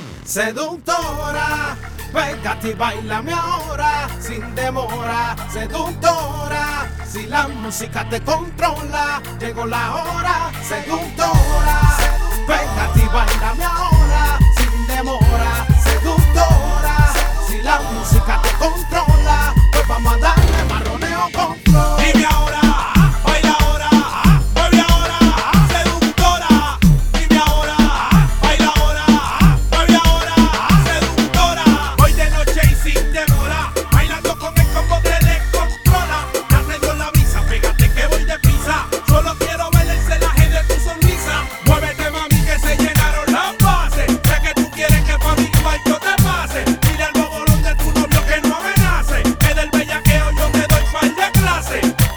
Seductora, pégate y bailame ahora, sin demora. Seductora, si la música te controla, llegó la hora. Seductora, pégate y bailame ahora, sin demora. Seductora, si la música te controla, pues vamos a darle marroneo con flow. Dime ahora, baila ahora, mueve ahora, seductora. Dime ahora, baila ahora, mueve ahora, seductora. Hoy de noche y sin demora, bailando con el combo te descontrola. Dame yo la brisa, pégate que voy deprisa. Solo quiero ver el celaje de tu sonrisa. Muévete mami que se llenaron las bases. Sé que tú quieres que pa' mi cuarto te pase. Mira el bobolón de tu novio que no amenace. Que del bellaqueo yo te doy par de clase.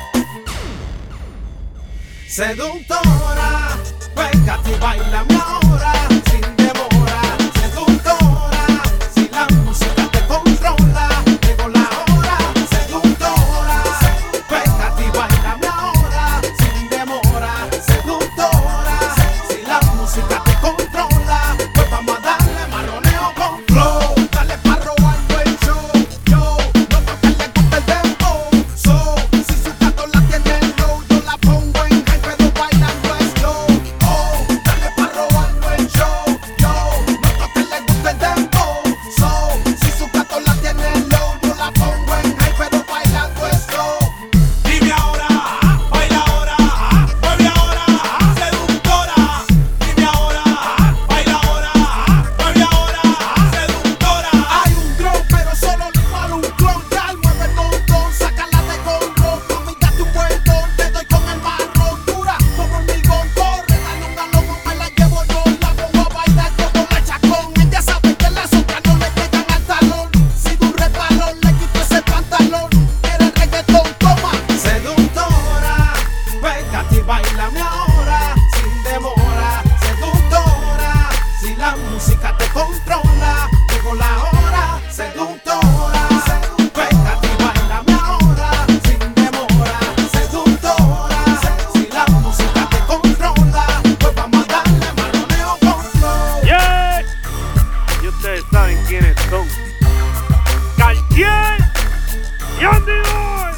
Seductora, pégate y bailame ahora, sin demora. Seductora, si la música te controla, llegó la hora. Seductora, pégate y bailame ahora, sin demora. Seductora, si la música te controla, pues vamos a darle marroneo con flow. Dale pa' robando el show, yo, no toques le gusta el dembow. So, si su gato la tiene low, yo la pongo en high, pero bailando slow. Oh, dale pa' robando el show, yo, no toques le gusta el dembow. So, si su gato la tiene low, yo la pongo en high, pero bailando slow. Dime ahora, baila ahora, mueve ahora, seductora. Dime ahora, baila ahora, mueve ahora, seductora. Hay un grow, pero solo para un clon. Ya mueve el montón, sácala de control. Mami, date un vueltón, te doy con el marrón. Dura como hormigón, corre, dale un galón, me la llevo yo. La pongo a bailar como la chacón. Ella sabe que las otras no le llegan al talón. Si de un resbalón le quito ese pantalón, quiere reggaetón, toma. Seductora, pégate y bailame ahora, sin demora. Seductora, si la música te controla, llegó la hora. Seductora, pégate y bailame ahora, sin demora. Seductora, si la música te controla, pues vamos a darle marroneo con flow. Yeah. Y ustedes saben quiénes son. Cartier y Andy Boy.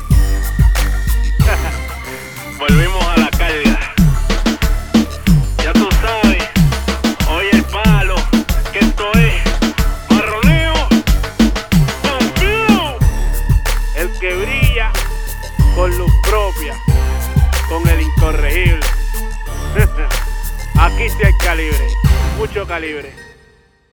Volvimos a la carga. Ya tú sabes, oye el palo, que esto es marroneo con flow. El que brilla con luz propia, con el incorregible. Aquí sí hay calibre, mucho calibre.